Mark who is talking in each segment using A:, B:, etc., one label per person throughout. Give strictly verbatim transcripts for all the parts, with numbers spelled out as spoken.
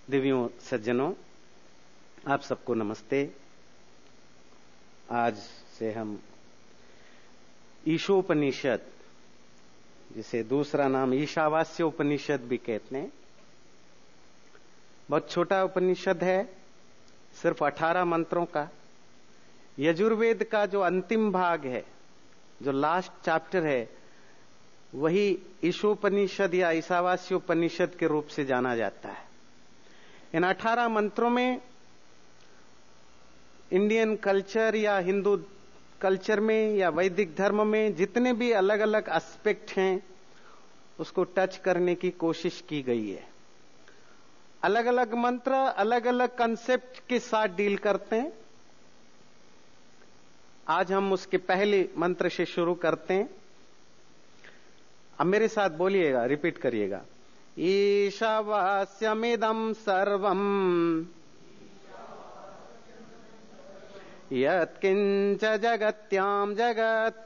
A: दिव्यों सज्जनों, आप सबको नमस्ते। आज से हम ईशोपनिषद, जिसे दूसरा नाम ईशावास्य उपनिषद भी कहते हैं, बहुत छोटा उपनिषद है, सिर्फ अठारह मंत्रों का। यजुर्वेद का जो अंतिम भाग है, जो लास्ट चैप्टर है, वही ईशोपनिषद या ईशावास्य उपनिषद के रूप से जाना जाता है। इन अठारह मंत्रों में इंडियन कल्चर या हिंदू कल्चर में या वैदिक धर्म में जितने भी अलग अलग एस्पेक्ट हैं, उसको टच करने की कोशिश की गई है। अलग अलग मंत्र अलग अलग कंसेप्ट के साथ डील करते हैं। आज हम उसके पहले मंत्र से शुरू करते हैं। अब मेरे साथ बोलिएगा, रिपीट करिएगा। ईशावास्यमिदं सर्वम् यत्किंच जगत्यां जगत्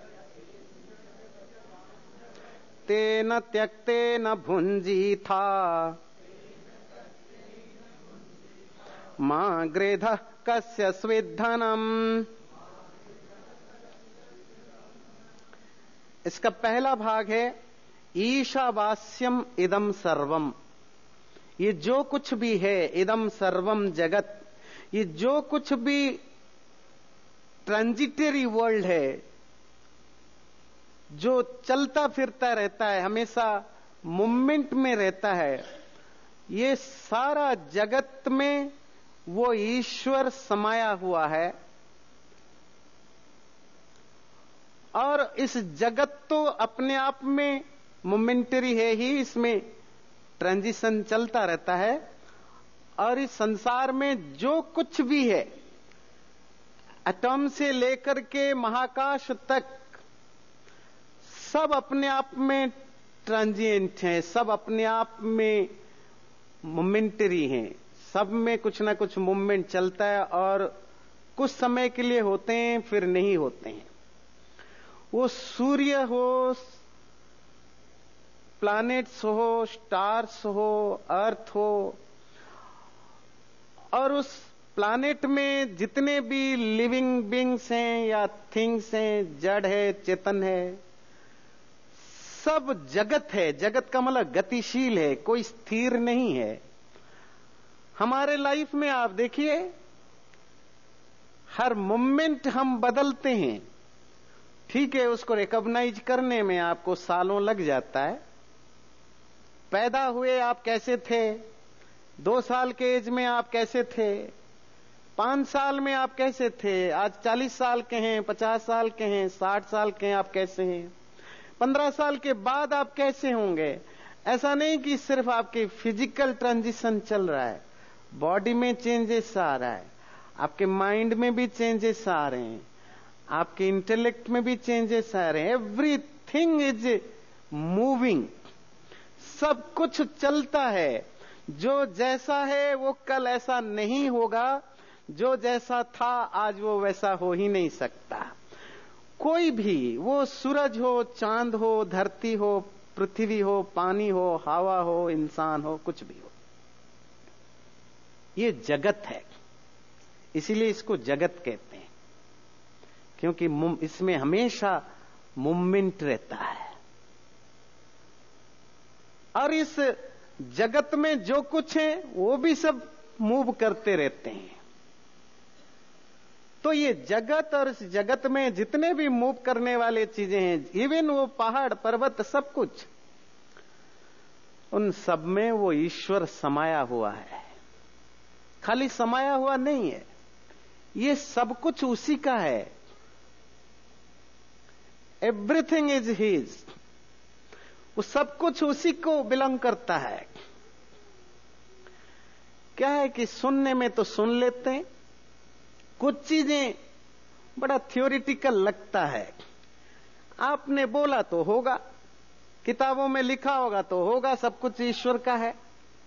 A: तेन त्यक्तेन भुञ्जीथा मा गृधः कस्य स्विद्धनम्। इसका पहला भाग है ईशावास्यम इदम सर्वम। ये जो कुछ भी है, इदम सर्वम जगत, ये जो कुछ भी ट्रांजिटरी वर्ल्ड है, जो चलता फिरता रहता है, हमेशा मूवमेंट में रहता है, ये सारा जगत में वो ईश्वर समाया हुआ है। और इस जगत तो अपने आप में मोमेंटरी है ही, इसमें ट्रांजिशन चलता रहता है। और इस संसार में जो कुछ भी है, एटम से लेकर के महाकाश तक, सब अपने आप में ट्रांजिएंट हैं, सब अपने आप में मोमेंटरी हैं, सब में कुछ ना कुछ मूवमेंट चलता है और कुछ समय के लिए होते हैं, फिर नहीं होते हैं। वो सूर्य हो, प्लैनेट्स हो, स्टार्स हो, अर्थ हो, और उस प्लैनेट में जितने भी लिविंग बीइंग्स हैं या थिंग्स हैं, जड़ है, चेतन है, सब जगत है। जगत का मतलब गतिशील है, कोई स्थिर नहीं है। हमारे लाइफ में आप देखिए, हर मोमेंट हम बदलते हैं। ठीक है, उसको रिकॉग्नाइज करने में आपको सालों लग जाता है। पैदा हुए आप कैसे थे, दो साल के एज में आप कैसे थे, पांच साल में आप कैसे थे, आज चालीस साल के हैं, पचास साल के हैं, साठ साल के हैं, आप कैसे हैं, पंद्रह साल के बाद आप कैसे होंगे। ऐसा नहीं कि सिर्फ आपके फिजिकल ट्रांजिशन चल रहा है, बॉडी में चेंजेस आ रहा है, आपके माइंड में भी चेंजेस आ रहे हैं, आपके इंटेलेक्ट में भी चेंजेस आ रहे हैं। एवरीथिंग इज मूविंग, सब कुछ चलता है। जो जैसा है वो कल ऐसा नहीं होगा, जो जैसा था आज वो वैसा हो ही नहीं सकता। कोई भी, वो सूरज हो, चांद हो, धरती हो, पृथ्वी हो, पानी हो, हवा हो, इंसान हो, कुछ भी हो, ये जगत है। इसीलिए इसको जगत कहते हैं, क्योंकि इसमें हमेशा मूवमेंट रहता है। और इस जगत में जो कुछ है वो भी सब मूव करते रहते हैं। तो ये जगत, और इस जगत में जितने भी मूव करने वाले चीजें हैं, इवन वो पहाड़ पर्वत, सब कुछ, उन सब में वो ईश्वर समाया हुआ है। खाली समाया हुआ नहीं है, ये सब कुछ उसी का है। एवरीथिंग इज हिज, वो सब कुछ उसी को बिलोंग करता है। क्या है कि सुनने में तो सुन लेते हैं, कुछ चीजें बड़ा थ्योरिटिकल लगता है। आपने बोला तो होगा, किताबों में लिखा होगा तो होगा, सब कुछ ईश्वर का है।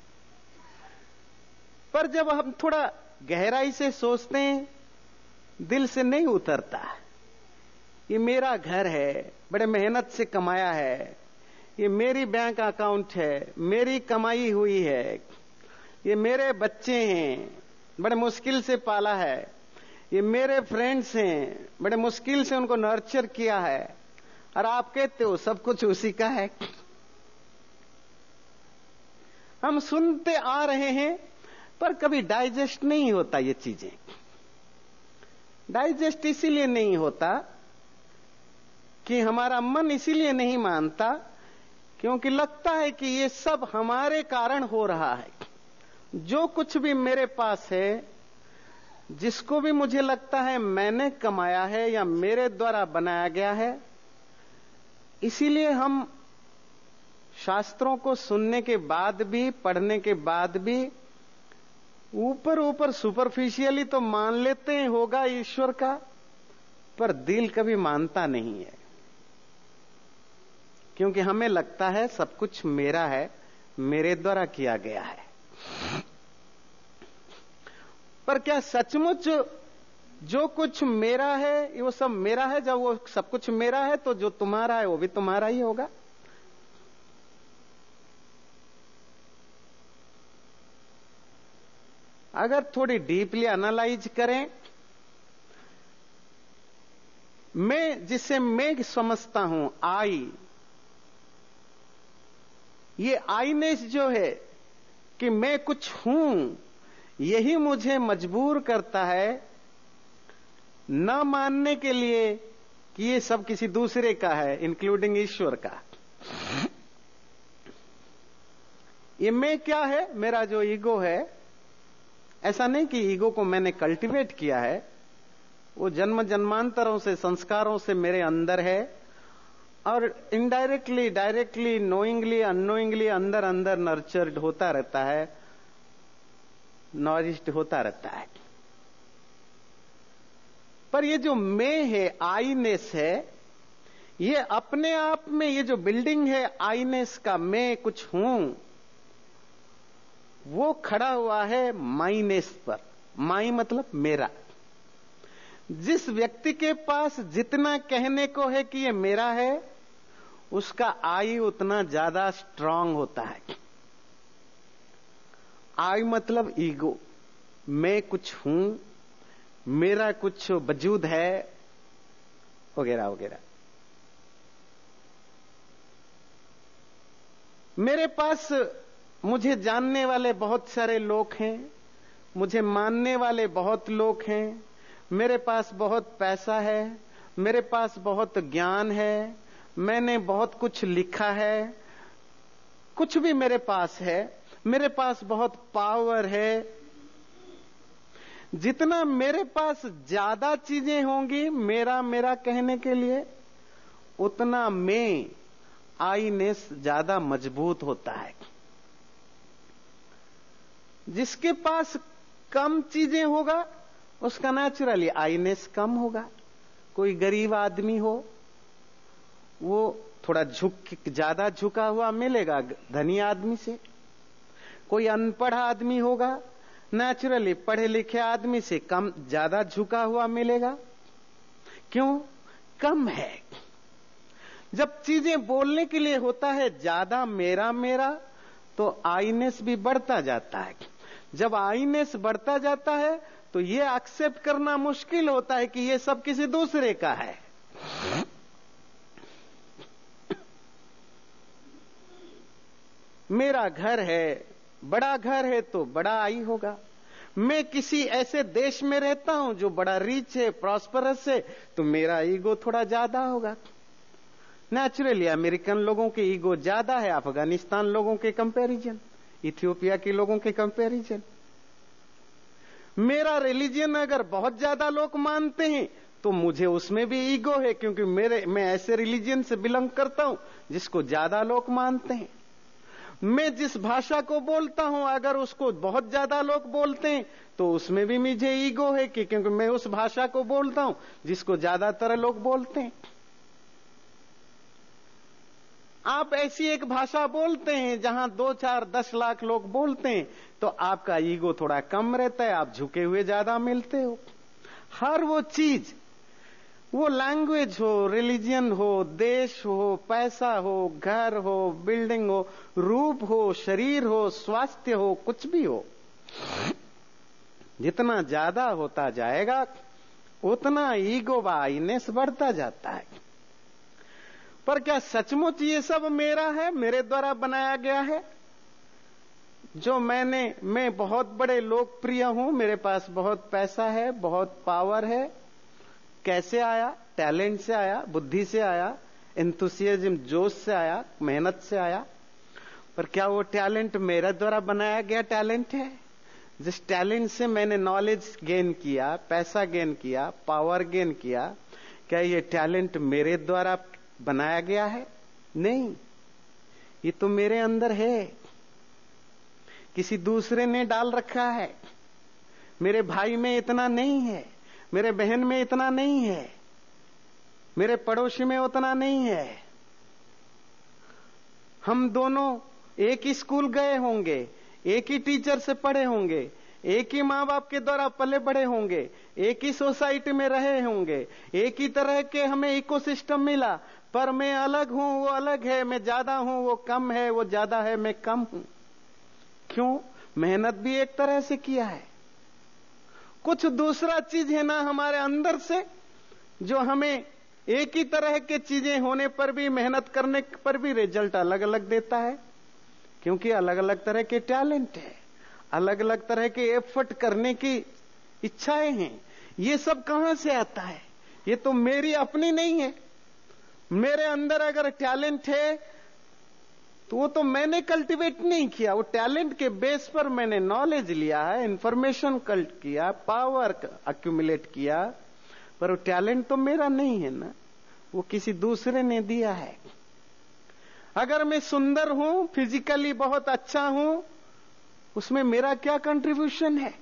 A: पर जब हम थोड़ा गहराई से सोचते हैं, दिल से नहीं उतरता। ये मेरा घर है, बड़े मेहनत से कमाया है, ये मेरी बैंक अकाउंट है, मेरी कमाई हुई है, ये मेरे बच्चे हैं, बड़े मुश्किल से पाला है, ये मेरे फ्रेंड्स हैं, बड़े मुश्किल से उनको नर्चर किया है, और आप कहते हो सब कुछ उसी का है। हम सुनते आ रहे हैं पर कभी डाइजेस्ट नहीं होता। ये चीजें डाइजेस्ट इसीलिए नहीं होता कि हमारा मन इसीलिए नहीं मानता, क्योंकि लगता है कि ये सब हमारे कारण हो रहा है। जो कुछ भी मेरे पास है, जिसको भी मुझे लगता है मैंने कमाया है या मेरे द्वारा बनाया गया है, इसीलिए हम शास्त्रों को सुनने के बाद भी, पढ़ने के बाद भी ऊपर ऊपर सुपरफिशियली तो मान लेते हैं होगा ईश्वर का, पर दिल कभी मानता नहीं है, क्योंकि हमें लगता है सब कुछ मेरा है, मेरे द्वारा किया गया है। पर क्या सचमुच जो कुछ मेरा है वो सब मेरा है? जब वो सब कुछ मेरा है तो जो तुम्हारा है वो भी तुम्हारा ही होगा। अगर थोड़ी डीपली एनालाइज करें, मैं जिसे मैं समझता हूं आई, ये आईनेस जो है कि मैं कुछ हूं, यही मुझे मजबूर करता है न मानने के लिए कि ये सब किसी दूसरे का है, इंक्लूडिंग ईश्वर का। ये मैं क्या है? मेरा जो ईगो है, ऐसा नहीं कि ईगो को मैंने कल्टीवेट किया है, वो जन्म जन्मांतरों से, संस्कारों से मेरे अंदर है, और इनडायरेक्टली, डायरेक्टली, नोइंगली, अननोइंगली अंदर अंदर नर्चर्ड होता रहता है, नॉरिश्ड होता रहता है। पर ये जो मैं है, आईनेस है, ये अपने आप में, ये जो बिल्डिंग है आईनेस का, मैं कुछ हूं, वो खड़ा हुआ है माईनेस पर। माई मतलब मेरा। जिस व्यक्ति के पास जितना कहने को है कि ये मेरा है, उसका आई उतना ज्यादा स्ट्रांग होता है। आई मतलब ईगो, मैं कुछ हूं, मेरा कुछ वजूद है, वगैरह वगैरह। मेरे पास मुझे जानने वाले बहुत सारे लोग हैं, मुझे मानने वाले बहुत लोग हैं, मेरे पास बहुत पैसा है, मेरे पास बहुत ज्ञान है, मैंने बहुत कुछ लिखा है, कुछ भी मेरे पास है, मेरे पास बहुत पावर है। जितना मेरे पास ज्यादा चीजें होंगी मेरा मेरा कहने के लिए, उतना मैं आईनेस ज्यादा मजबूत होता है। जिसके पास कम चीजें होगा उसका नेचुरली आईनेस कम होगा। कोई गरीब आदमी हो, वो थोड़ा झुक ज्यादा झुका हुआ मिलेगा धनी आदमी से। कोई अनपढ़ आदमी होगा, नेचुरली पढ़े लिखे आदमी से कम ज्यादा झुका हुआ मिलेगा। क्यों? कम है। जब चीजें बोलने के लिए होता है ज्यादा मेरा मेरा, तो आईनेस भी बढ़ता जाता है। जब आईनेस बढ़ता जाता है तो ये एक्सेप्ट करना मुश्किल होता है कि ये सब किसी दूसरे का है। मेरा घर है, बड़ा घर है तो बड़ा आई होगा। मैं किसी ऐसे देश में रहता हूं जो बड़ा रिच है, प्रॉस्परस है, तो मेरा ईगो थोड़ा ज्यादा होगा। नेचुरली अमेरिकन लोगों के ईगो ज्यादा है अफगानिस्तान लोगों के कंपैरिजन, इथियोपिया के लोगों के कंपैरिजन। मेरा रिलीजन अगर बहुत ज्यादा लोग मानते हैं तो मुझे उसमें भी ईगो है, क्योंकि मेरे मैं ऐसे रिलीजन से बिलोंग करता हूं जिसको ज्यादा लोग मानते हैं। मैं जिस भाषा को बोलता हूं अगर उसको बहुत ज्यादा लोग बोलते हैं तो उसमें भी मुझे ईगो है कि क्योंकि मैं उस भाषा को बोलता हूं जिसको ज्यादातर लोग बोलते हैं। आप ऐसी एक भाषा बोलते हैं जहां दो चार दस लाख लोग बोलते हैं तो आपका ईगो थोड़ा कम रहता है, आप झुके हुए ज्यादा मिलते हो। हर वो चीज, वो लैंग्वेज हो, रिलीजन हो, देश हो, पैसा हो, घर हो, बिल्डिंग हो, रूप हो, शरीर हो, स्वास्थ्य हो, कुछ भी हो, जितना ज्यादा होता जाएगा उतना ईगो बाइनेस बढ़ता जाता है। पर क्या सचमुच ये सब मेरा है, मेरे द्वारा बनाया गया है? जो मैंने मैं बहुत बड़े लोकप्रिय हूं, मेरे पास बहुत पैसा है, बहुत पावर है, कैसे आया? टैलेंट से आया, बुद्धि से आया, एंथुसियाज्म जोश से आया, मेहनत से आया। पर क्या वो टैलेंट मेरे द्वारा बनाया गया टैलेंट है? जिस टैलेंट से मैंने नॉलेज गेन किया, पैसा गेन किया, पावर गेन किया, क्या ये टैलेंट मेरे द्वारा बनाया गया है? नहीं, ये तो मेरे अंदर है, किसी दूसरे ने डाल रखा है। मेरे भाई में इतना नहीं है, मेरे बहन में इतना नहीं है, मेरे पड़ोसी में उतना नहीं है। हम दोनों एक ही स्कूल गए होंगे, एक ही टीचर से पढ़े होंगे, एक ही माँ बाप के द्वारा पले बढ़े होंगे, एक ही सोसाइटी में रहे होंगे, एक ही तरह के हमें इकोसिस्टम मिला, पर मैं अलग हूं, वो अलग है, मैं ज्यादा हूं, वो कम है, वो ज्यादा है, मैं कम हूं। क्यों? मेहनत भी एक तरह से किया है, कुछ दूसरा चीज है ना हमारे अंदर से, जो हमें एक ही तरह के चीजें होने पर भी, मेहनत करने पर भी रिजल्ट अलग अलग देता है। क्योंकि अलग अलग तरह के टैलेंट है, अलग अलग तरह के एफर्ट करने की इच्छाएं हैं। ये सब कहां से आता है? ये तो मेरी अपनी नहीं है। मेरे अंदर अगर टैलेंट है तो वो तो मैंने कल्टीवेट नहीं किया, वो टैलेंट के बेस पर मैंने नॉलेज लिया है, इंफॉर्मेशन कल्ट किया, पावर अक्यूमुलेट किया, पर वो टैलेंट तो मेरा नहीं है ना, वो किसी दूसरे ने दिया है। अगर मैं सुंदर हूं, फिजिकली बहुत अच्छा हूं, उसमें मेरा क्या कंट्रीब्यूशन है?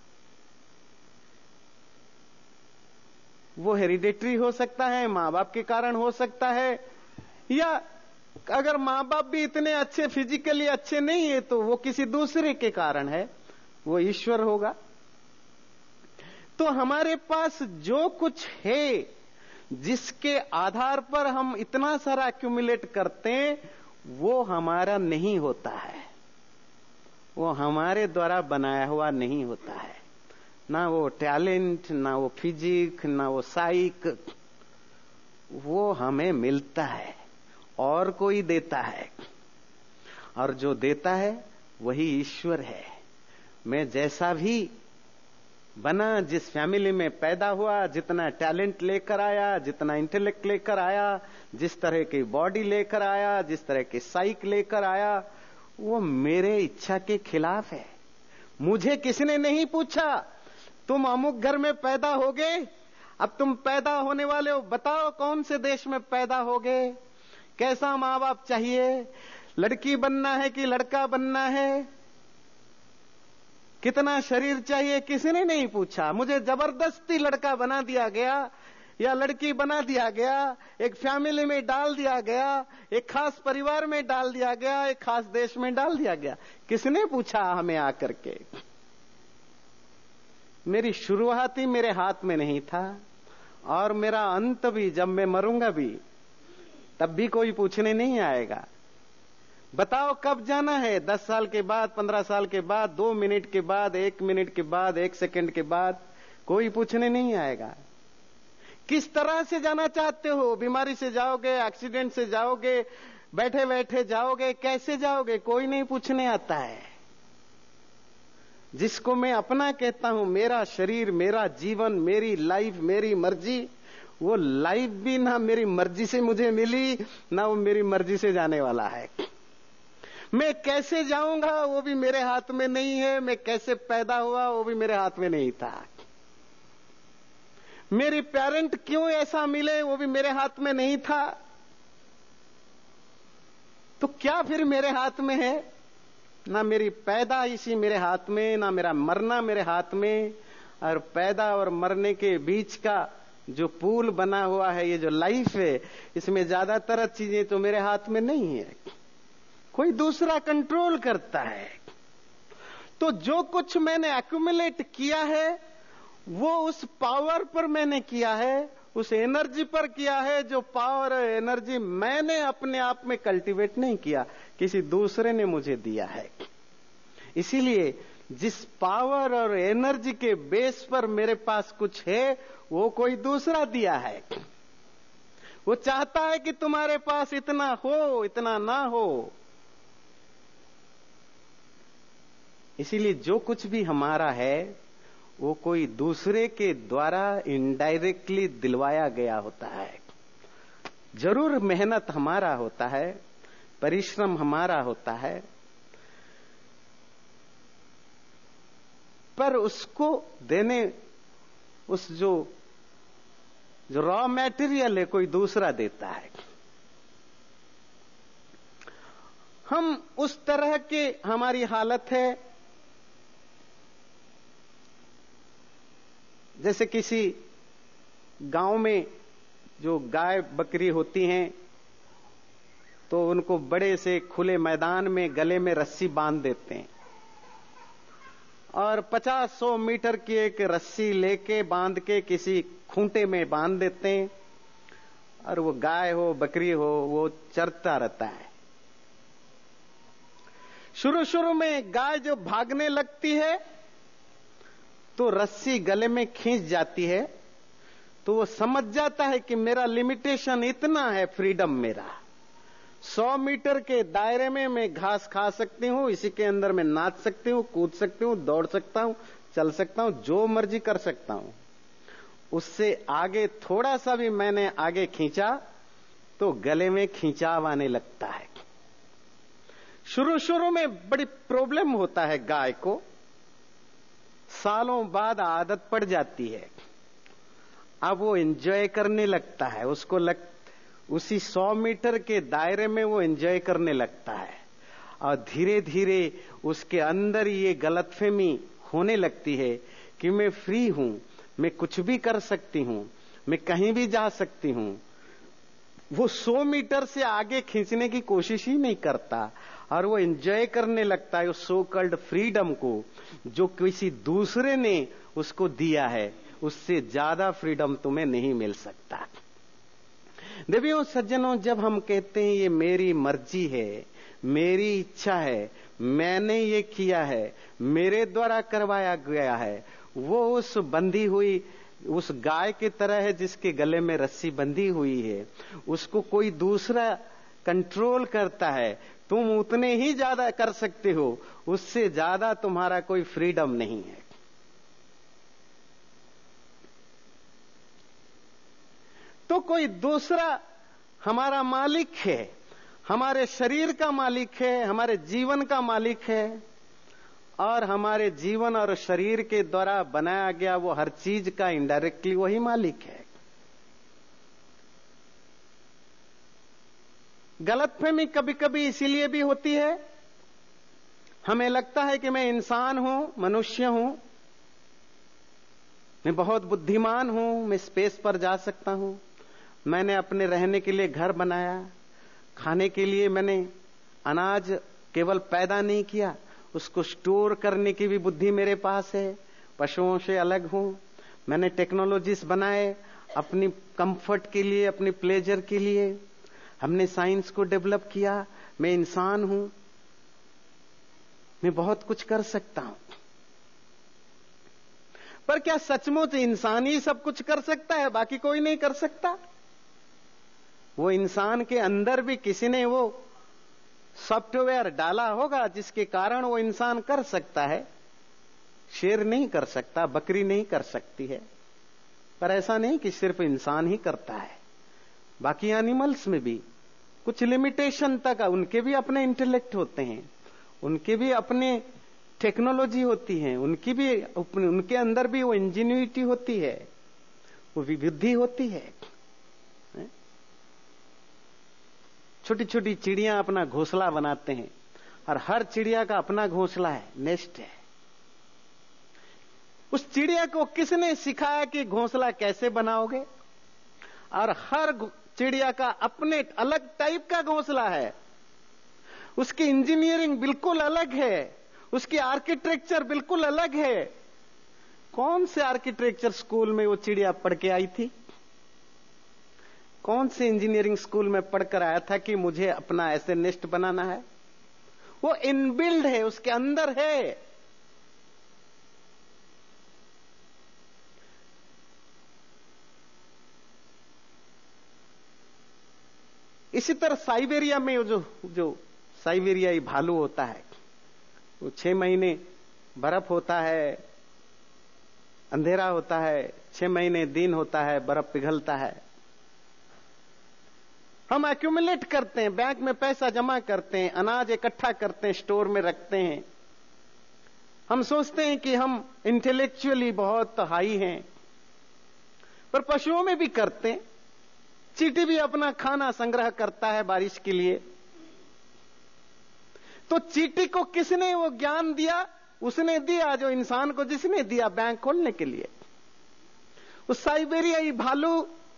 A: वो हेरिडेटरी हो सकता है, मां बाप के कारण हो सकता है, या अगर मां बाप भी इतने अच्छे फिजिकली अच्छे नहीं है तो वो किसी दूसरे के कारण है, वो ईश्वर होगा। तो हमारे पास जो कुछ है, जिसके आधार पर हम इतना सारा एक्यूमुलेट करते हैं, वो हमारा नहीं होता है, वो हमारे द्वारा बनाया हुआ नहीं होता है। ना वो टैलेंट, ना वो फिजिक, ना वो साइक, वो हमें मिलता है और कोई देता है, और जो देता है वही ईश्वर है। मैं जैसा भी बना, जिस फैमिली में पैदा हुआ, जितना टैलेंट लेकर आया, जितना इंटेलेक्ट लेकर आया, जिस तरह की बॉडी लेकर आया, जिस तरह के साइक लेकर आया, वो मेरे इच्छा के खिलाफ है। मुझे किसने नहीं पूछा तुम अमुक घर में पैदा होगे, अब तुम पैदा होने वाले हो, बताओ कौन से देश में पैदा होगे, कैसा माँ बाप चाहिए, लड़की बनना है कि लड़का बनना है, कितना शरीर चाहिए, किसी ने नहीं पूछा। मुझे जबरदस्ती लड़का बना दिया गया या लड़की बना दिया गया, एक फैमिली में डाल दिया गया, एक खास परिवार में डाल दिया गया, एक खास देश में डाल दिया गया। किसने पूछा हमें आकर के? मेरी शुरुआत ही मेरे हाथ में नहीं था, और मेरा अंत भी, जब मैं मरूंगा भी, तब भी कोई पूछने नहीं आएगा। बताओ कब जाना है? दस साल के बाद, पंद्रह साल के बाद, दो मिनट के बाद, एक मिनट के बाद, एक सेकंड के बाद, कोई पूछने नहीं आएगा। किस तरह से जाना चाहते हो? बीमारी से जाओगे, एक्सीडेंट से जाओगे, बैठे बैठे जाओगे, कैसे जाओगे? कोई नहीं पूछने आता है। जिसको मैं अपना कहता हूं, मेरा शरीर, मेरा जीवन, मेरी लाइफ, मेरी मर्जी, वो लाइफ भी ना मेरी मर्जी से मुझे मिली, ना वो मेरी मर्जी से जाने वाला है। मैं कैसे जाऊंगा वो भी मेरे हाथ में नहीं है, मैं कैसे पैदा हुआ वो भी मेरे हाथ में नहीं था, मेरी पेरेंट क्यों ऐसा मिले वो भी मेरे हाथ में नहीं था। तो क्या फिर मेरे हाथ में है? ना मेरी पैदा इसी मेरे हाथ में, ना मेरा मरना मेरे हाथ में, और पैदा और मरने के बीच का जो पुल बना हुआ है, ये जो लाइफ है, इसमें ज्यादातर चीजें तो मेरे हाथ में नहीं है, कोई दूसरा कंट्रोल करता है। तो जो कुछ मैंने एक्यूमुलेट किया है वो उस पावर पर मैंने किया है, उस एनर्जी पर किया है, जो पावर और एनर्जी मैंने अपने आप में कल्टीवेट नहीं किया, किसी दूसरे ने मुझे दिया है। इसीलिए जिस पावर और एनर्जी के बेस पर मेरे पास कुछ है, वो कोई दूसरा दिया है। वो चाहता है कि तुम्हारे पास इतना हो, इतना ना हो। इसीलिए जो कुछ भी हमारा है वो कोई दूसरे के द्वारा इनडायरेक्टली दिलवाया गया होता है। जरूर मेहनत हमारा होता है, परिश्रम हमारा होता है, पर उसको देने, उस जो जो रॉ मैटेरियल है कोई दूसरा देता है। हम उस तरह के हमारी हालत है जैसे किसी गांव में जो गाय बकरी होती हैं तो उनको बड़े से खुले मैदान में गले में रस्सी बांध देते हैं और पचास सौ मीटर की एक रस्सी लेके बांध के किसी खूंटे में बांध देते हैं और वो गाय हो बकरी हो वो चरता रहता है। शुरू शुरू में गाय जो भागने लगती है तो रस्सी गले में खींच जाती है, तो वो समझ जाता है कि मेरा लिमिटेशन इतना है, फ्रीडम मेरा सौ मीटर के दायरे में मैं घास खा सकती हूं, इसी के अंदर मैं नाच सकती हूं, कूद सकती हूं, दौड़ सकता हूं, चल सकता हूं, जो मर्जी कर सकता हूं। उससे आगे थोड़ा सा भी मैंने आगे खींचा तो गले में खींचाव आने लगता है। शुरू शुरू में बड़ी प्रॉब्लम होता है गाय को, सालों बाद आदत पड़ जाती है। अब वो एंजॉय करने लगता है, उसको लग उसी सौ मीटर के दायरे में वो एंजॉय करने लगता है और धीरे धीरे उसके अंदर ये गलतफहमी होने लगती है कि मैं फ्री हूं, मैं कुछ भी कर सकती हूं, मैं कहीं भी जा सकती हूं। वो सौ मीटर से आगे खींचने की कोशिश ही नहीं करता और वो एंजॉय करने लगता है उस सो कॉल्ड फ्रीडम को जो किसी दूसरे ने उसको दिया है। उससे ज्यादा फ्रीडम तुम्हें नहीं मिल सकता। देवियों सज्जनों, जब हम कहते हैं ये मेरी मर्जी है, मेरी इच्छा है, मैंने ये किया है, मेरे द्वारा करवाया गया है, वो उस बंधी हुई उस गाय की तरह है जिसके गले में रस्सी बंधी हुई है। उसको कोई दूसरा कंट्रोल करता है। तुम उतने ही ज्यादा कर सकते हो, उससे ज्यादा तुम्हारा कोई फ्रीडम नहीं है। तो कोई दूसरा हमारा मालिक है, हमारे शरीर का मालिक है, हमारे जीवन का मालिक है और हमारे जीवन और शरीर के द्वारा बनाया गया वो हर चीज का इनडायरेक्टली वही मालिक है। गलतफहमी कभी कभी इसीलिए भी होती है, हमें लगता है कि मैं इंसान हूं, मनुष्य हूं, मैं बहुत बुद्धिमान हूं, मैं स्पेस पर जा सकता हूं, मैंने अपने रहने के लिए घर बनाया, खाने के लिए मैंने अनाज केवल पैदा नहीं किया, उसको स्टोर करने की भी बुद्धि मेरे पास है, पशुओं से अलग हूं, मैंने टेक्नोलॉजीज बनाए अपनी कंफर्ट के लिए, अपनी प्लेजर के लिए, हमने साइंस को डेवलप किया, मैं इंसान हूं, मैं बहुत कुछ कर सकता हूं। पर क्या सचमुच इंसान ही सब कुछ कर सकता है, बाकी कोई नहीं कर सकता? वो इंसान के अंदर भी किसी ने वो सॉफ्टवेयर डाला होगा जिसके कारण वो इंसान कर सकता है। शेर नहीं कर सकता, बकरी नहीं कर सकती है, पर ऐसा नहीं कि सिर्फ इंसान ही करता है। बाकी एनिमल्स में भी कुछ लिमिटेशन तक, उनके भी अपने इंटेलेक्ट होते हैं, उनके भी अपने टेक्नोलॉजी होती है, उनकी भी उनके अंदर भी वो इंजीन्यूइटी होती है, वो विविधि होती है। छोटी छोटी चिड़ियां अपना घोंसला बनाते हैं और हर चिड़िया का अपना घोंसला है, नेस्ट है। उस चिड़िया को किसने सिखाया कि घोंसला कैसे बनाओगे? और हर चिड़िया का अपने अलग टाइप का घोंसला है, उसकी इंजीनियरिंग बिल्कुल अलग है, उसकी आर्किटेक्चर बिल्कुल अलग है। कौन से आर्किटेक्चर स्कूल में वो चिड़िया पढ़ के आई थी? कौन से इंजीनियरिंग स्कूल में पढ़कर आया था कि मुझे अपना ऐसे नेस्ट बनाना है? वो इनबिल्ड है, उसके अंदर है। इसी तरह साइबेरिया में जो जो साइबेरियाई भालू होता है, वो छह महीने बर्फ होता है, अंधेरा होता है, छह महीने दिन होता है, बर्फ पिघलता है। हम एक्यूमुलेट करते हैं, बैंक में पैसा जमा करते हैं, अनाज इकट्ठा करते हैं, स्टोर में रखते हैं। हम सोचते हैं कि हम इंटेलेक्चुअली बहुत हाई हैं, पर पशुओं में भी करते हैं। चींटी भी अपना खाना संग्रह करता है बारिश के लिए। तो चींटी को किसने वो ज्ञान दिया? उसने दिया जो इंसान को जिसने दिया बैंक खोलने के लिए। उस साइबेरियाई भालू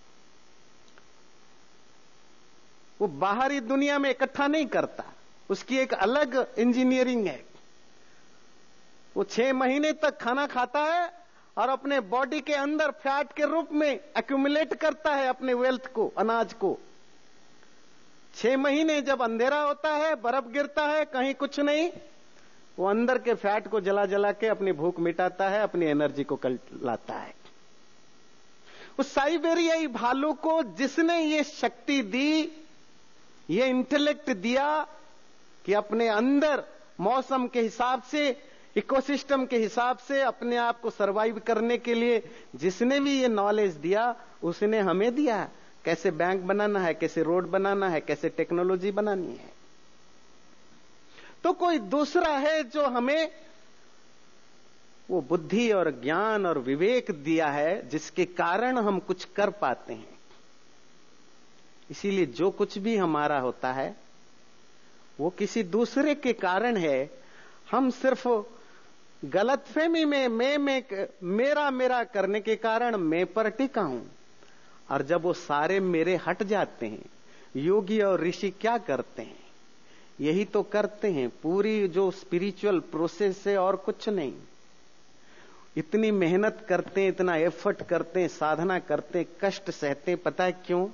A: वो बाहरी दुनिया में इकट्ठा नहीं करता, उसकी एक अलग इंजीनियरिंग है। वो छह महीने तक खाना खाता है और अपने बॉडी के अंदर फैट के रूप में एक्यूमुलेट करता है अपने वेल्थ को, अनाज को। छह महीने जब अंधेरा होता है, बर्फ गिरता है, कहीं कुछ नहीं, वो अंदर के फैट को जला जला के अपनी भूख मिटाता है, अपनी एनर्जी को कल लाता है। उस साइबेरियाई भालू को जिसने ये शक्ति दी, ये इंटेलेक्ट दिया कि अपने अंदर मौसम के हिसाब से, इकोसिस्टम के हिसाब से अपने आप को सरवाइव करने के लिए जिसने भी ये नॉलेज दिया, उसने हमें दिया कैसे बैंक बनाना है, कैसे रोड बनाना है, कैसे टेक्नोलॉजी बनानी है। तो कोई दूसरा है जो हमें वो बुद्धि और ज्ञान और विवेक दिया है, जिसके कारण हम कुछ कर पाते हैं। इसीलिए जो कुछ भी हमारा होता है वो किसी दूसरे के कारण है। हम सिर्फ गलतफहमी में मैं मैं मेरा मेरा करने के कारण मैं पर टिका हूं। और जब वो सारे मेरे हट जाते हैं, योगी और ऋषि क्या करते हैं? यही तो करते हैं। पूरी जो स्पिरिचुअल प्रोसेस है और कुछ नहीं। इतनी मेहनत करते हैं, इतना एफर्ट करते हैं, साधना करते हैं, कष्ट सहते हैं। पता है क्यों?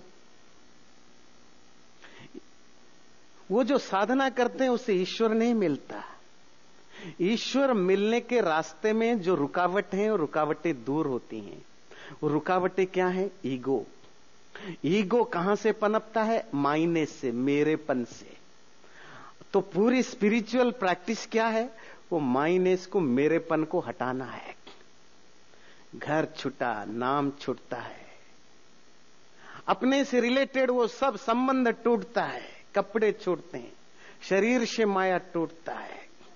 A: वो जो साधना करते हैं उससे ईश्वर नहीं मिलता। ईश्वर मिलने के रास्ते में जो रुकावट है, वो रुकावटें दूर होती हैं। वो रुकावटें क्या है? ईगो। ईगो कहां से पनपता है? मायने से, मेरेपन से। तो पूरी स्पिरिचुअल प्रैक्टिस क्या है? वो माइनेस को, मेरेपन को हटाना है। घर छूटा, नाम छूटता है, अपने से रिलेटेड वो सब संबंध टूटता है, कपड़े छूटते हैं, शरीर से माया टूटता है।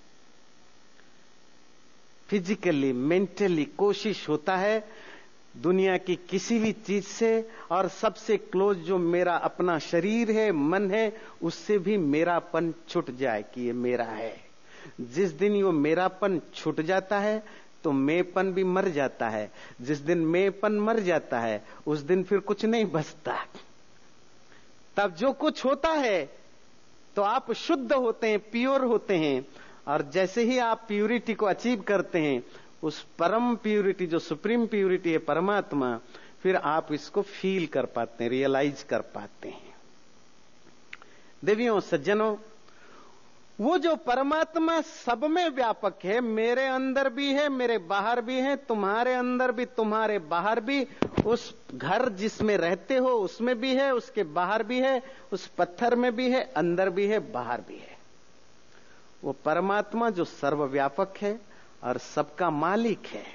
A: फिजिकली, मेंटली कोशिश होता है दुनिया की किसी भी चीज से, और सबसे क्लोज जो मेरा अपना शरीर है, मन है, उससे भी मेरापन छूट जाए कि ये मेरा है। जिस दिन ये मेरापन छूट जाता है तो मैंपन भी मर जाता है। जिस दिन मैंपन मर जाता है उस दिन फिर कुछ नहीं बचता। तब जो कुछ होता है तो आप शुद्ध होते हैं, प्योर होते हैं। और जैसे ही आप प्यूरिटी को अचीव करते हैं, उस परम प्यूरिटी जो सुप्रीम प्यूरिटी है परमात्मा, फिर आप इसको फील कर पाते हैं, रियलाइज कर पाते हैं। देवियों सज्जनों, वो जो परमात्मा सब में व्यापक है, मेरे अंदर भी है, मेरे बाहर भी है, तुम्हारे अंदर भी, तुम्हारे बाहर भी, उस घर जिसमें रहते हो उसमें भी है, उसके बाहर भी है, उस पत्थर में भी है, अंदर भी है, बाहर भी है। वो परमात्मा जो सर्वव्यापक है और सबका मालिक है।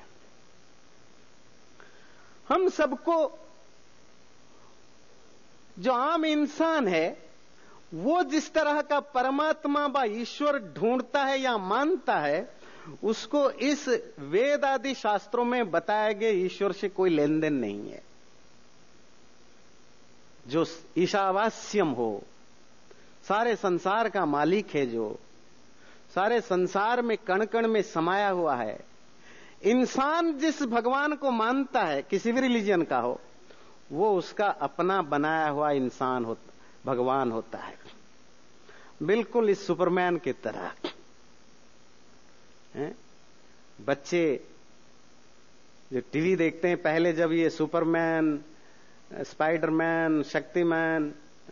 A: हम सबको, जो आम इंसान है, वो जिस तरह का परमात्मा व ईश्वर ढूंढता है या मानता है, उसको इस वेद आदि शास्त्रों में बताए गए ईश्वर से कोई लेन देन नहीं है। जो ईशावास्यम हो, सारे संसार का मालिक है, जो सारे संसार में कण कण में समाया हुआ है। इंसान जिस भगवान को मानता है, किसी भी रिलीजन का हो, वो उसका अपना बनाया हुआ इंसान होता, भगवान होता है। बिल्कुल इस सुपरमैन की तरह। है? बच्चे जो टीवी देखते हैं, पहले जब ये सुपरमैन, स्पाइडरमैन, शक्तिमैन,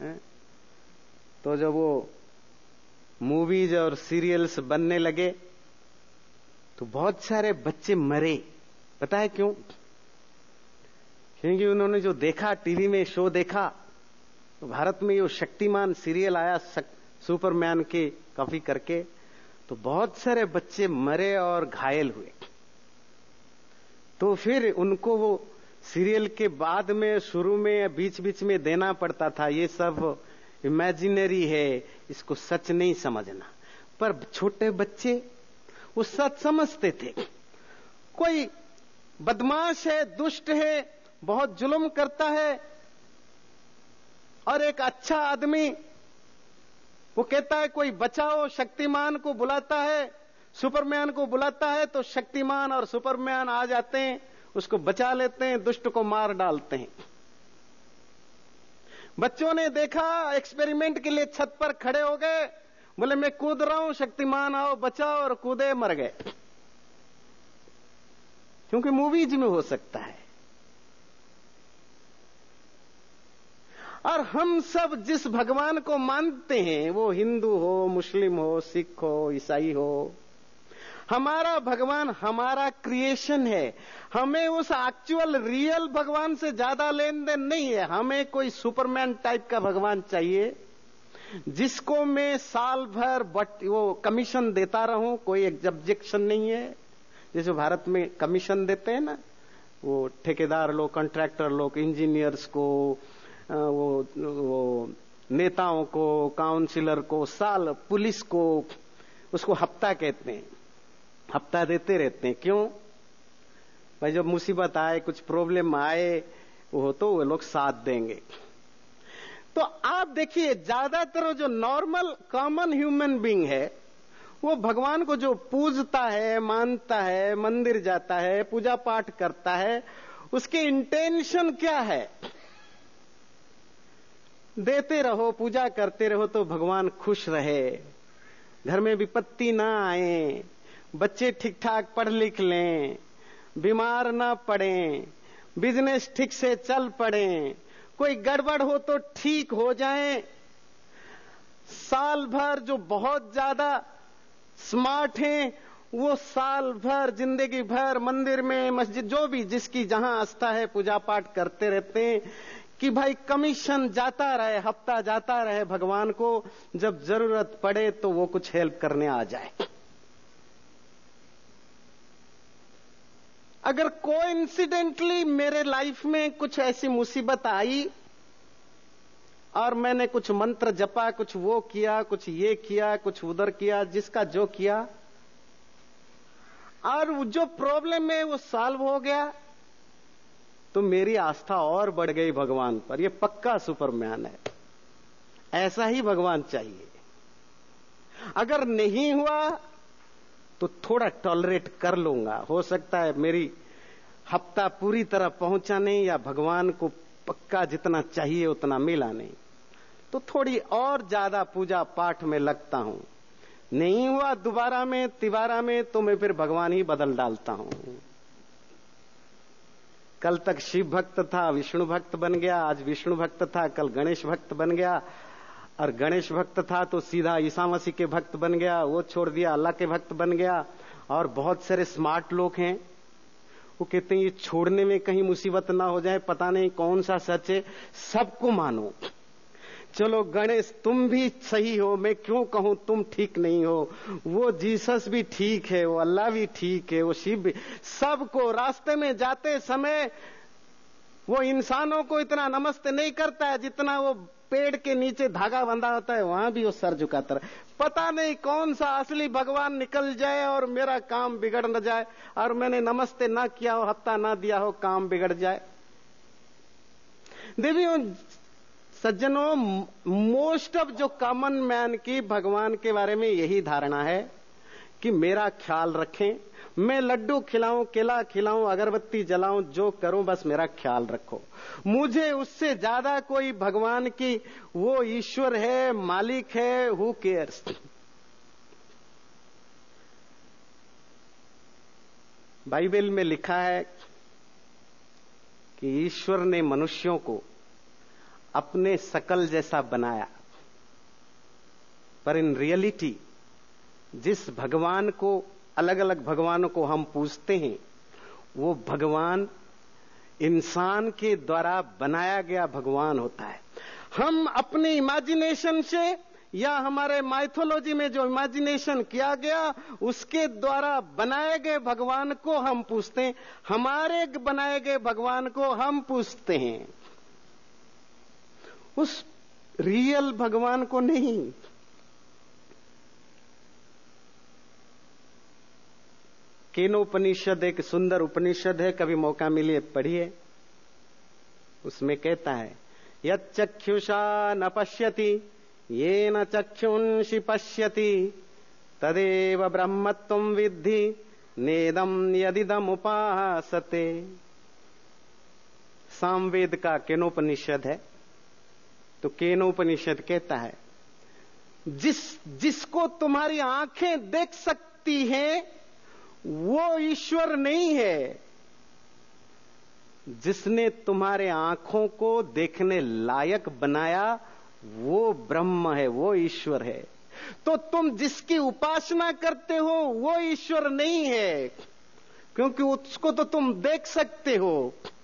A: तो जब वो मूवीज और सीरियल्स बनने लगे तो बहुत सारे बच्चे मरे। पता है क्यों? क्योंकि उन्होंने जो देखा, टीवी में शो देखा, तो भारत में ये शक्तिमान सीरियल आया सुपरमैन के कॉपी करके, तो बहुत सारे बच्चे मरे और घायल हुए। तो फिर उनको वो सीरियल के बाद में शुरू में बीच बीच में देना पड़ता था, ये सब इमेजिनरी है, इसको सच नहीं समझना। पर छोटे बच्चे वो सच समझते थे। कोई बदमाश है, दुष्ट है, बहुत जुल्म करता है, और एक अच्छा आदमी वो कहता है कोई बचाओ, शक्तिमान को बुलाता है, सुपरमैन को बुलाता है, तो शक्तिमान और सुपरमैन आ जाते हैं, उसको बचा लेते हैं, दुष्ट को मार डालते हैं। बच्चों ने देखा, एक्सपेरिमेंट के लिए छत पर खड़े हो गए, बोले मैं कूद रहा हूं, शक्तिमान आओ बचाओ, और कूदे मर गए। क्योंकि मूवीज में हो सकता है। और हम सब जिस भगवान को मानते हैं, वो हिंदू हो, मुस्लिम हो, सिख हो, ईसाई हो, हमारा भगवान हमारा क्रिएशन है। हमें उस एक्चुअल रियल भगवान से ज्यादा लेन देन नहीं है। हमें कोई सुपरमैन टाइप का भगवान चाहिए, जिसको मैं साल भर बट वो कमीशन देता रहूं, कोई ऑब्जेक्शन नहीं है। जैसे भारत में कमीशन देते हैं ना, वो ठेकेदार लोग, कॉन्ट्रैक्टर लोग, इंजीनियर्स को, वो, वो नेताओं को, काउंसिलर को, साल पुलिस को, उसको हफ्ता कहते हैं, हफ्ता देते रहते हैं। क्यों भाई? जब मुसीबत आए, कुछ प्रॉब्लम आए, वो तो वो लोग साथ देंगे। तो आप देखिए, ज्यादातर जो नॉर्मल कॉमन ह्यूमन बीइंग है, वो भगवान को जो पूजता है, मानता है, मंदिर जाता है, पूजा पाठ करता है, उसके इंटेंशन क्या है? देते रहो, पूजा करते रहो तो भगवान खुश रहे, घर में विपत्ति ना आए, बच्चे ठीक ठाक पढ़ लिख लें, बीमार ना पड़ें, बिजनेस ठीक से चल पड़े, कोई गड़बड़ हो तो ठीक हो जाए। साल भर जो बहुत ज्यादा स्मार्ट हैं, वो साल भर, जिंदगी भर मंदिर में, मस्जिद, जो भी जिसकी जहां आस्था है, पूजा पाठ करते रहते हैं कि भाई कमीशन जाता रहे, हफ्ता जाता रहे भगवान को, जब जरूरत पड़े तो वो कुछ हेल्प करने आ जाए। अगर कोइंसिडेंटली मेरे लाइफ में कुछ ऐसी मुसीबत आई और मैंने कुछ मंत्र जपा, कुछ वो किया, कुछ ये किया, कुछ उधर किया, जिसका जो किया, और जो प्रॉब्लम है वो सॉल्व हो गया, तो मेरी आस्था और बढ़ गई भगवान पर। ये पक्का सुपरमैन है। ऐसा ही भगवान चाहिए। अगर नहीं हुआ तो थोड़ा टॉलरेट कर लूंगा, हो सकता है मेरी हफ्ता पूरी तरह पहुंचा नहीं, या भगवान को पक्का जितना चाहिए उतना मिला नहीं, तो थोड़ी और ज्यादा पूजा पाठ में लगता हूं। नहीं हुआ दोबारा में, तिबारा में, तो मैं फिर भगवान ही बदल डालता हूं। कल तक शिव भक्त था, विष्णु भक्त बन गया, आज विष्णु भक्त था, कल गणेश भक्त बन गया, और गणेश भक्त था तो सीधा ईसा मसीह के भक्त बन गया, वो छोड़ दिया, अल्लाह के भक्त बन गया। और बहुत सारे स्मार्ट लोग हैं, वो कहते हैं ये छोड़ने में कहीं मुसीबत ना हो जाए, पता नहीं कौन सा सच है, सबको मानो। चलो गणेश तुम भी सही हो, मैं क्यों कहूं तुम ठीक नहीं हो, वो जीसस भी ठीक है, वो अल्लाह भी ठीक है, वो शिव भी, सबको रास्ते में जाते समय वो इंसानों को इतना नमस्ते नहीं करता है जितना वो पेड़ के नीचे धागा बंधा होता है, वहां भी वो सर झुकाता है। पता नहीं कौन सा असली भगवान निकल जाए और मेरा काम बिगड़ न जाए, और मैंने नमस्ते ना किया हो, हफ्ता ना दिया हो, काम बिगड़ जाए। देवियों सज्जनों, मोस्ट ऑफ जो कॉमन मैन की भगवान के बारे में यही धारणा है कि मेरा ख्याल रखें, मैं लड्डू खिलाऊं, केला खिलाऊं, अगरबत्ती जलाऊं, जो करूं बस मेरा ख्याल रखो। मुझे उससे ज्यादा कोई भगवान की वो ईश्वर है, मालिक है, हु केयर्स। बाइबल में लिखा है कि ईश्वर ने मनुष्यों को अपने शकल जैसा बनाया, पर इन रियलिटी जिस भगवान को, अलग अलग भगवानों को हम पूजते हैं, वो भगवान इंसान के द्वारा बनाया गया भगवान होता है। हम अपने इमेजिनेशन से या हमारे माइथोलॉजी में जो इमेजिनेशन किया गया उसके द्वारा बनाए गए भगवान को हम पूछते हैं, हमारे बनाए गए भगवान को हम पूछते हैं, उस रियल भगवान को नहीं। केनोपनिषद एक सुंदर उपनिषद है, कभी मौका मिले पढ़िए। उसमें कहता है, यच्चक्षुषा न पश्यति येन चक्षुंषि पश्यति तदेव ब्रह्मत्वं विद्धि नेदम यदिदम उपासते। सामवेद का केनोपनिषद है। तो केनोपनिषद कहता है, जिस जिसको तुम्हारी आंखें देख सकती हैं वो ईश्वर नहीं है, जिसने तुम्हारे आंखों को देखने लायक बनाया वो ब्रह्म है, वो ईश्वर है। तो तुम जिसकी उपासना करते हो वो ईश्वर नहीं है, क्योंकि उसको तो तुम देख सकते हो।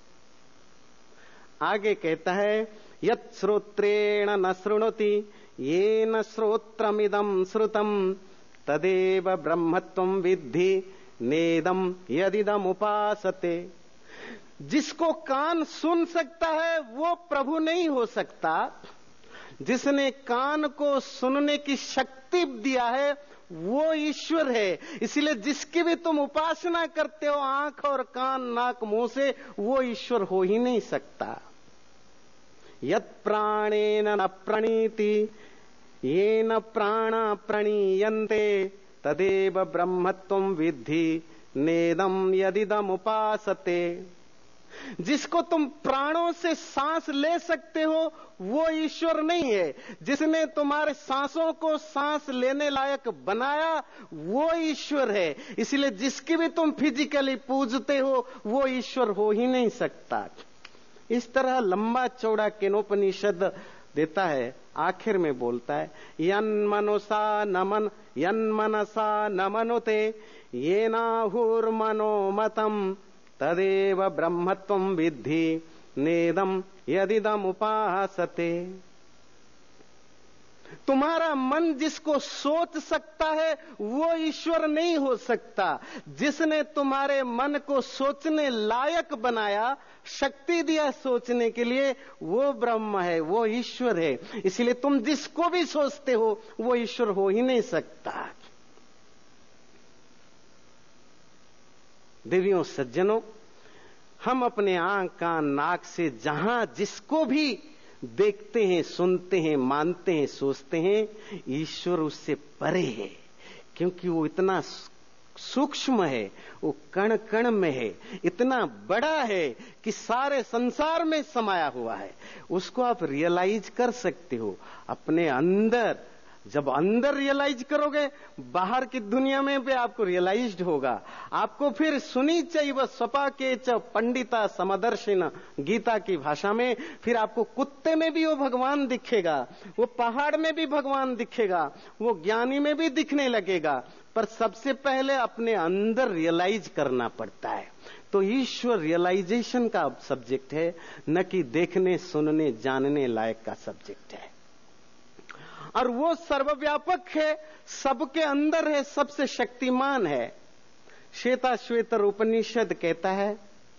A: आगे कहता है, यत् श्रोत्रेण न शृणोति येन श्रोत्रमिदं श्रुतम् तदेव ब्रह्मत्वं विद्धि नेदम यदिदम उपासते। जिसको कान सुन सकता है वो प्रभु नहीं हो सकता, जिसने कान को सुनने की शक्ति दिया है वो ईश्वर है। इसलिए जिसकी भी तुम उपासना करते हो आंख और कान नाक मुंह से, वो ईश्वर हो ही नहीं सकता। यत् प्राणेन न प्रणीति येन प्राणा प्रणीयन्ते तदेव ब्रह्मत्वं विद्धि नेदम यदिदम उपासते। जिसको तुम प्राणों से सांस ले सकते हो वो ईश्वर नहीं है, जिसने तुम्हारे सांसों को सांस लेने लायक बनाया वो ईश्वर है। इसलिए जिसकी भी तुम फिजिकली पूजते हो वो ईश्वर हो ही नहीं सकता। इस तरह लंबा चौड़ा केनोपनिषद देता है। आखिर में बोलता है, यन मनसा नमन यन मनसा न मनुते येनाहुर्मनो मतम तदेव ब्रह्मत्वं विद्धि नेदम यदिदम उपासते। तुम्हारा मन जिसको सोच सकता है वो ईश्वर नहीं हो सकता, जिसने तुम्हारे मन को सोचने लायक बनाया, शक्ति दिया सोचने के लिए, वो ब्रह्म है, वो ईश्वर है। इसलिए तुम जिसको भी सोचते हो वो ईश्वर हो ही नहीं सकता। देवियों सज्जनों, हम अपने आंख कान नाक से जहां जिसको भी देखते हैं, सुनते हैं, मानते हैं, सोचते हैं, ईश्वर उससे परे है, क्योंकि वो इतना सूक्ष्म है, वो कण कण में है, इतना बड़ा है कि सारे संसार में समाया हुआ है। उसको आप रियलाइज कर सकते हो अपने अंदर। जब अंदर रियलाइज करोगे, बाहर की दुनिया में भी आपको रियलाइज्ड होगा। आपको फिर सुनी चाहिए वह स्वपा के च पंडिता समदर्शिन, गीता की भाषा में, फिर आपको कुत्ते में भी वो भगवान दिखेगा, वो पहाड़ में भी भगवान दिखेगा, वो ज्ञानी में भी दिखने लगेगा। पर सबसे पहले अपने अंदर रियलाइज करना पड़ता है। तो ईश्वर रियलाइजेशन का सब्जेक्ट है, न कि देखने सुनने जानने लायक का सब्जेक्ट है। और वो सर्वव्यापक है, सबके अंदर है, सबसे शक्तिमान है। श्वेता श्वेतर उपनिषद कहता है,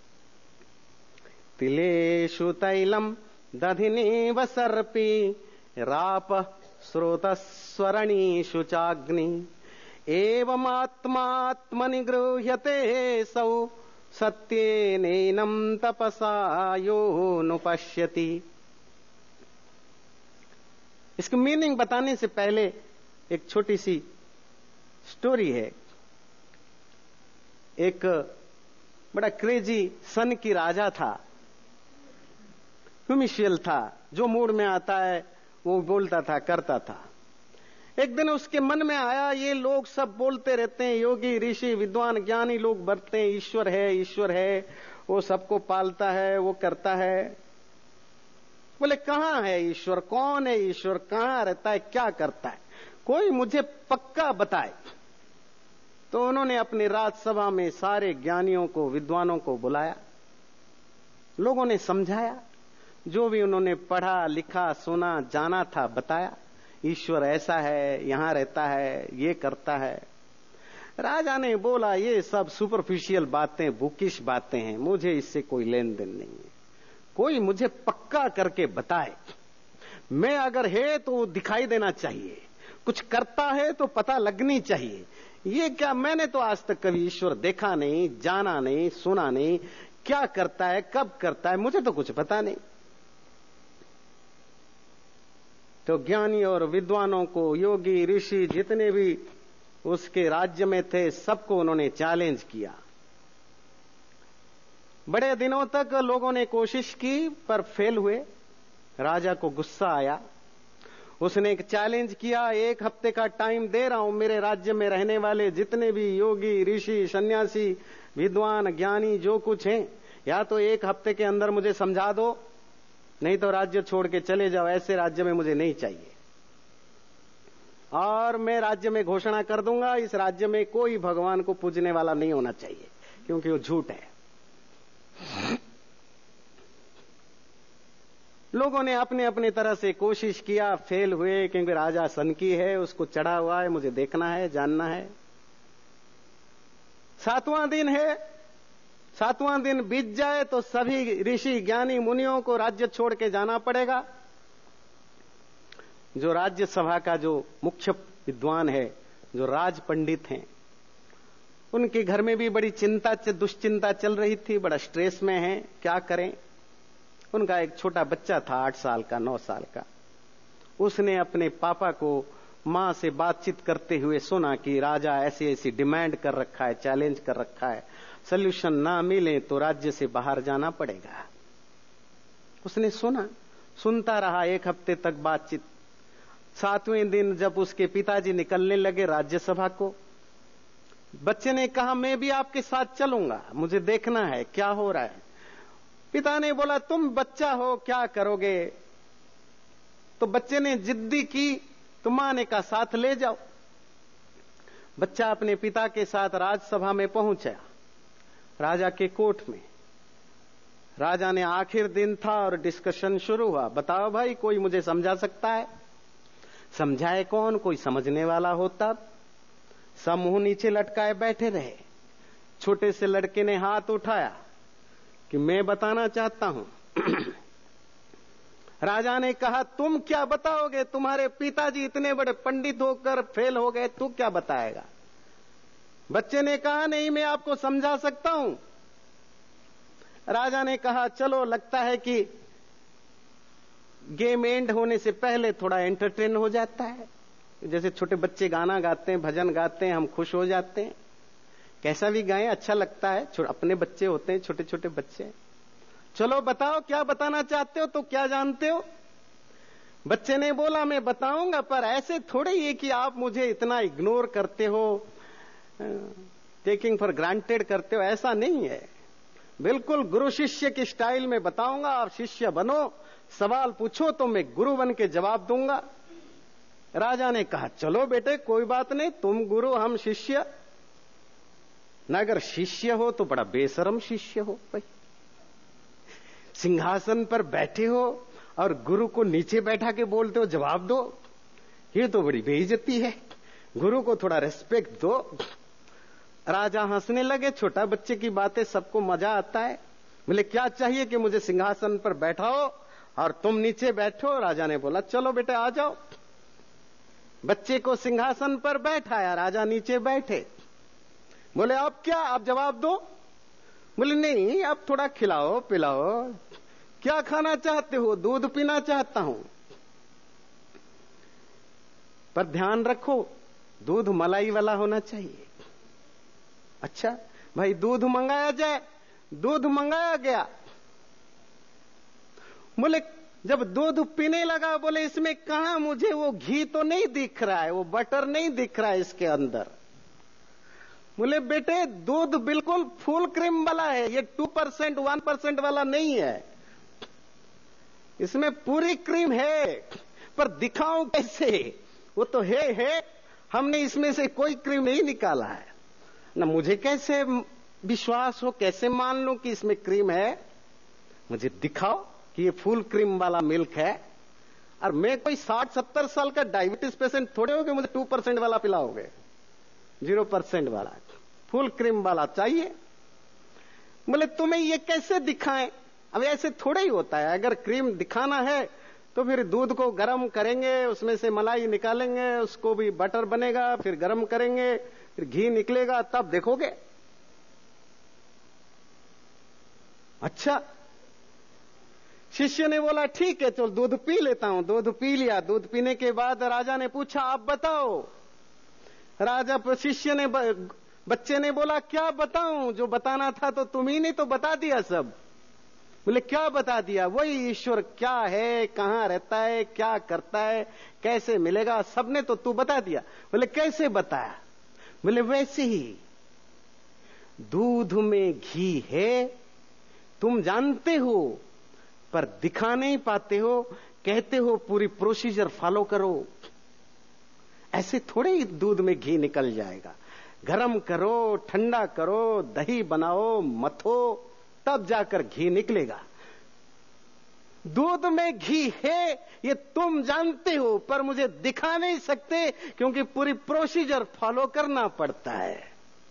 A: तिलेषु तैलम दधिनीव सर्पी राप स्रोतस्वरणीषु चाग्नि एवमात्मात्मनि गृह्यते सौ सत्येनैनं तपसा यो नुपश्यति। इसकी मीनिंग बताने से पहले एक छोटी सी स्टोरी है। एक बड़ा क्रेजी सन की राजा था, ह्यूमिशियल था, जो मूड में आता है वो बोलता था, करता था। एक दिन उसके मन में आया, ये लोग सब बोलते रहते हैं, योगी ऋषि विद्वान ज्ञानी लोग बरते हैं, ईश्वर है ईश्वर है, वो सबको पालता है, वो करता है। बोले कहां है ईश्वर, कौन है ईश्वर, कहां रहता है, क्या करता है, कोई मुझे पक्का बताए। तो उन्होंने अपनी राजसभा में सारे ज्ञानियों को, विद्वानों को बुलाया, लोगों ने समझाया। जो भी उन्होंने पढ़ा लिखा सुना जाना था बताया। ईश्वर ऐसा है, यहां रहता है, ये करता है। राजा ने बोला ये सब सुपरफिशियल बातें, बुकिश बातें हैं, मुझे इससे कोई लेन देन नहीं है। कोई मुझे पक्का करके बताए, मैं अगर है तो दिखाई देना चाहिए, कुछ करता है तो पता लगनी चाहिए। ये क्या, मैंने तो आज तक कभी ईश्वर देखा नहीं, जाना नहीं, सुना नहीं, क्या करता है, कब करता है, मुझे तो कुछ पता नहीं। तो ज्ञानी और विद्वानों को, योगी ऋषि जितने भी उसके राज्य में थे, सबको उन्होंने चैलेंज किया। बड़े दिनों तक लोगों ने कोशिश की पर फेल हुए। राजा को गुस्सा आया, उसने एक चैलेंज किया, एक हफ्ते का टाइम दे रहा हूं, मेरे राज्य में रहने वाले जितने भी योगी ऋषि सन्यासी विद्वान ज्ञानी जो कुछ हैं, या तो एक हफ्ते के अंदर मुझे समझा दो, नहीं तो राज्य छोड़ के चले जाओ, ऐसे राज्य में मुझे नहीं चाहिए। और मैं राज्य में घोषणा कर दूंगा, इस राज्य में कोई भगवान को पूजने वाला नहीं होना चाहिए, क्योंकि वो झूठ है। लोगों ने अपने अपने तरह से कोशिश किया, फेल हुए, क्योंकि राजा सनकी है, उसको चढ़ा हुआ है, मुझे देखना है, जानना है। सातवां दिन है, सातवां दिन बीत जाए तो सभी ऋषि ज्ञानी मुनियों को राज्य छोड़ के जाना पड़ेगा। जो राज्यसभा का जो मुख्य विद्वान है, जो राज पंडित हैं, उनके घर में भी बड़ी चिंता दुश्चिंता चल रही थी, बड़ा स्ट्रेस में है, क्या करें। उनका एक छोटा बच्चा था, आठ साल का, नौ साल का। उसने अपने पापा को मां से बातचीत करते हुए सुना कि राजा ऐसी ऐसी डिमांड कर रखा है, चैलेंज कर रखा है, सोल्यूशन ना मिले तो राज्य से बाहर जाना पड़ेगा। उसने सुना, सुनता रहा एक हफ्ते तक बातचीत। सातवें दिन जब उसके पिताजी निकलने लगे राज्यसभा को, बच्चे ने कहा मैं भी आपके साथ चलूंगा, मुझे देखना है क्या हो रहा है। पिता ने बोला तुम बच्चा हो, क्या करोगे। तो बच्चे ने जिद्दी की, तो मां ने कहा साथ ले जाओ। बच्चा अपने पिता के साथ राज्यसभा में पहुंचा, राजा के कोर्ट में। राजा ने, आखिर दिन था और डिस्कशन शुरू हुआ, बताओ भाई कोई मुझे समझा सकता है। समझाए कौन, कोई समझने वाला होता। सब मुंह नीचे लटकाए बैठे रहे। छोटे से लड़के ने हाथ उठाया कि मैं बताना चाहता हूं। राजा ने कहा तुम क्या बताओगे, तुम्हारे पिताजी इतने बड़े पंडित होकर फेल हो गए, तू क्या बताएगा। बच्चे ने कहा नहीं, मैं आपको समझा सकता हूं। राजा ने कहा चलो, लगता है कि गेम एंड होने से पहले थोड़ा एंटरटेन हो जाता है। जैसे छोटे बच्चे गाना गाते हैं, भजन गाते हैं, हम खुश हो जाते हैं, कैसा भी गाएं अच्छा लगता है, अपने बच्चे होते हैं, छोटे छोटे बच्चे। चलो बताओ क्या बताना चाहते हो, तो क्या जानते हो। बच्चे ने बोला मैं बताऊंगा, पर ऐसे थोड़े ही कि आप मुझे इतना इग्नोर करते हो, टेकिंग फॉर ग्रांटेड करते हो, ऐसा नहीं है। बिल्कुल गुरु शिष्य की स्टाइल में बताऊंगा, आप शिष्य बनो, सवाल पूछो तो मैं गुरु बन के जवाब दूंगा। राजा ने कहा चलो बेटे कोई बात नहीं, तुम गुरु हम शिष्य। न अगर शिष्य हो तो बड़ा बेशरम शिष्य हो भाई। सिंहासन पर बैठे हो और गुरु को नीचे बैठा के बोलते हो जवाब दो, ये तो बड़ी बेइज्जती है। गुरु को थोड़ा रेस्पेक्ट दो। राजा हंसने लगे, छोटा बच्चे की बातें सबको मजा आता है। बोले क्या चाहिए कि मुझे सिंहासन पर बैठाओ और तुम नीचे बैठो। राजा ने बोला चलो बेटे आ जाओ। बच्चे को सिंहासन पर बैठाया, राजा नीचे बैठे। बोले अब क्या, आप जवाब दो। बोले नहीं, अब थोड़ा खिलाओ पिलाओ, क्या खाना चाहते हो। दूध पीना चाहता हूं, पर ध्यान रखो दूध मलाई वाला होना चाहिए। अच्छा भाई, दूध मंगाया जाए। दूध मंगाया गया। बोले जब दूध पीने लगा, बोले इसमें कहां, मुझे वो घी तो नहीं दिख रहा है, वो बटर नहीं दिख रहा है इसके अंदर। बोले बेटे दूध बिल्कुल फुल क्रीम वाला है, ये टू परसेंट वन परसेंट वाला नहीं है, इसमें पूरी क्रीम है, पर दिखाऊं कैसे। वो तो है है हमने इसमें से कोई क्रीम नहीं निकाला है ना, मुझे कैसे विश्वास हो, कैसे मान लो कि इसमें क्रीम है, मुझे दिखाओ। कि ये फुल क्रीम वाला मिल्क है, और मैं कोई साठ सत्तर साल का डायबिटीज पेशेंट थोड़े हो कि मुझे टू परसेंट वाला पिलाओगे, जीरो परसेंट वाला, फुल क्रीम वाला चाहिए। बोले तुम्हें ये कैसे दिखाएं? अब ऐसे थोड़ा ही होता है। अगर क्रीम दिखाना है तो फिर दूध को गर्म करेंगे, उसमें से मलाई निकालेंगे, उसको भी बटर बनेगा, फिर गर्म करेंगे, फिर घी निकलेगा, तब देखोगे। अच्छा, शिष्य ने बोला ठीक है चल दूध पी लेता हूं। दूध पी लिया। दूध पीने के बाद राजा ने पूछा आप बताओ। राजा शिष्य ने बच्चे ने बोला क्या बताऊं, जो बताना था तो तुम ही ने तो बता दिया सब। बोले क्या बता दिया? वही ईश्वर क्या है, कहां रहता है, क्या करता है, कैसे मिलेगा, सबने तो तू बता दिया। बोले कैसे बताया? बोले वैसे ही, दूध में घी है, तुम जानते हो पर दिखा नहीं पाते हो, कहते हो पूरी प्रोसीजर फॉलो करो। ऐसे थोड़े ही दूध में घी निकल जाएगा। गरम करो, ठंडा करो, दही बनाओ, मथो, तब जाकर घी निकलेगा। दूध में घी है ये तुम जानते हो, पर मुझे दिखा नहीं सकते क्योंकि पूरी प्रोसीजर फॉलो करना पड़ता है।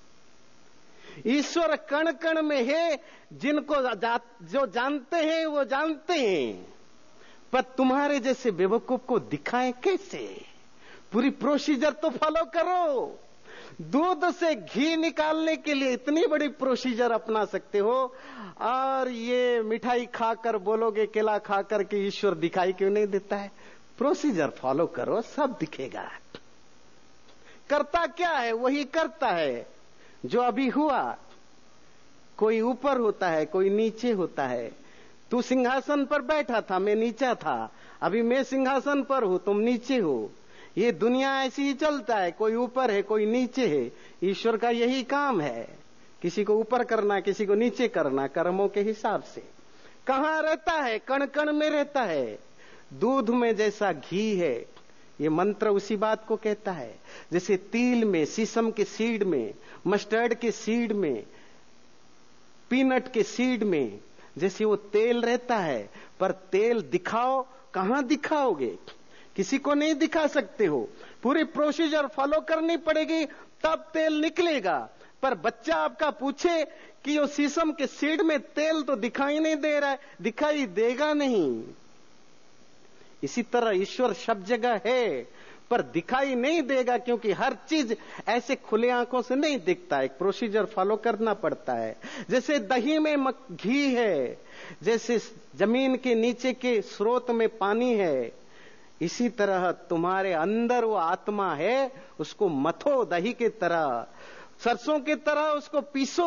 A: ईश्वर कण कण में है, जिनको जा, जो जानते हैं वो जानते हैं, पर तुम्हारे जैसे बेवकूफ को दिखाएं कैसे? पूरी प्रोसीजर तो फॉलो करो। दूध से घी निकालने के लिए इतनी बड़ी प्रोसीजर अपना सकते हो, और ये मिठाई खाकर बोलोगे, केला खाकर के ईश्वर दिखाई क्यों नहीं देता है? प्रोसीजर फॉलो करो, सब दिखेगा। करता क्या है? वही करता है जो अभी हुआ। कोई ऊपर होता है, कोई नीचे होता है। तू सिंहासन पर बैठा था, मैं नीचा था, अभी मैं सिंहासन पर हूं, तुम नीचे हो। ये दुनिया ऐसी ही चलता है, कोई ऊपर है, कोई नीचे है। ईश्वर का यही काम है, किसी को ऊपर करना, किसी को नीचे करना, कर्मों के हिसाब से। कहां रहता है? कण कण में रहता है। दूध में जैसा घी है, ये मंत्र उसी बात को कहता है। जैसे तिल में, शीशम के सीड में, मस्टर्ड के सीड में, पीनट के सीड में जैसे वो तेल रहता है, पर तेल दिखाओ, कहां दिखाओगे? किसी को नहीं दिखा सकते हो। पूरी प्रोसीजर फॉलो करनी पड़ेगी, तब तेल निकलेगा। पर बच्चा आपका पूछे कि वो शीशम के सीड में तेल तो दिखाई नहीं दे रहा है, दिखाई देगा नहीं। इसी तरह ईश्वर सब जगह है, पर दिखाई नहीं देगा, क्योंकि हर चीज ऐसे खुले आंखों से नहीं दिखता है, एक प्रोसीजर फॉलो करना पड़ता है। जैसे दही में घी है, जैसे जमीन के नीचे के स्रोत में पानी है, इसी तरह तुम्हारे अंदर वो आत्मा है, उसको मथो दही के तरह, सरसों के तरह उसको पीसो।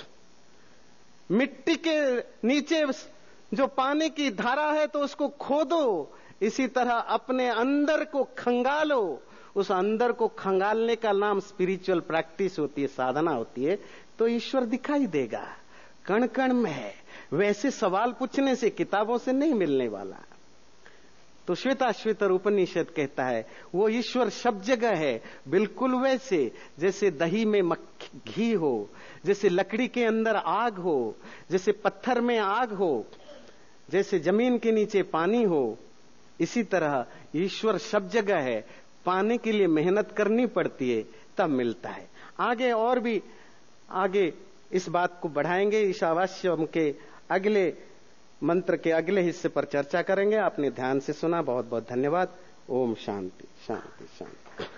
A: मिट्टी के नीचे जो पानी की धारा है तो उसको खोदो, इसी तरह अपने अंदर को खंगालो। उस अंदर को खंगालने का नाम स्पिरिचुअल प्रैक्टिस होती है, साधना होती है, तो ईश्वर दिखाई देगा, कण कण में है। वैसे सवाल पूछने से, किताबों से नहीं मिलने वाला। तो श्वेताश्वेतर उपनिषद कहता है वो ईश्वर सब जगह है, बिल्कुल वैसे जैसे दही में घी हो, जैसे लकड़ी के अंदर आग हो, जैसे पत्थर में आग हो, जैसे जमीन के नीचे पानी हो, इसी तरह ईश्वर सब जगह है। पाने के लिए मेहनत करनी पड़ती है, तब मिलता है। आगे और भी आगे इस बात को बढ़ाएंगे। ईशावास्यम के अगले मंत्र के अगले हिस्से पर चर्चा करेंगे। आपने ध्यान से सुना, बहुत बहुत धन्यवाद। ओम शांति शांति शांति।